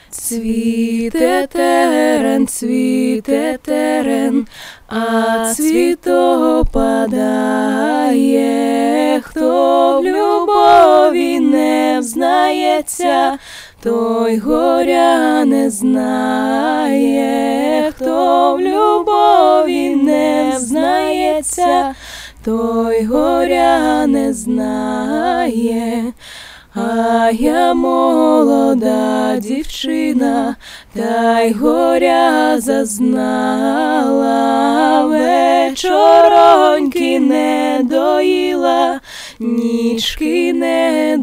Цвіте терен, а цвіто падає. Хто в любові не взнається, той горя не знає. Хто в любові не взнається, той горя не знає. А я молода дівчина, та й горя зазнала. Вечороньки не доїла, нічки не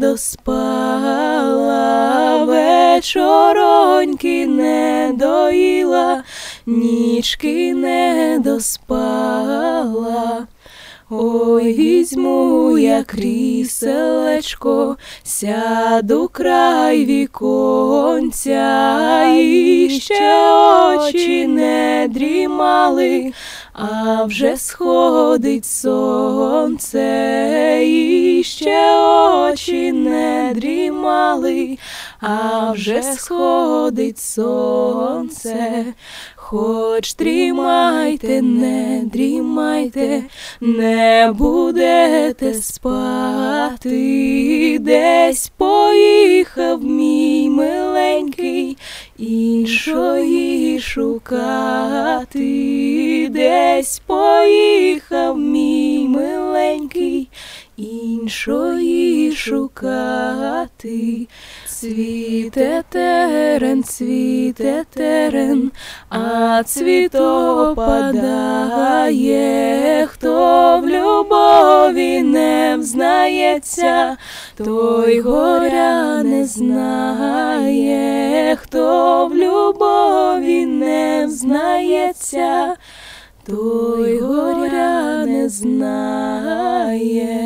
доспала. Вечороньки не доїла, нічки не доспала. Ой, візьму я кріселечко, сяду край віконця, і ще очі не дрімали, а вже сходить сонце. І ще очі не дрімали, а вже сходить сонце. Хоч дрімайте, не дрімайте, не будете спати. Десь поїхав мій миленький, іншої шукати. Десь поїхав мій миленький, іншої шукати. Цвіте терен, а цвіто падає. Хто в любові не взнається, той горя не знає. Хто в любові не взнається, той горя не знає.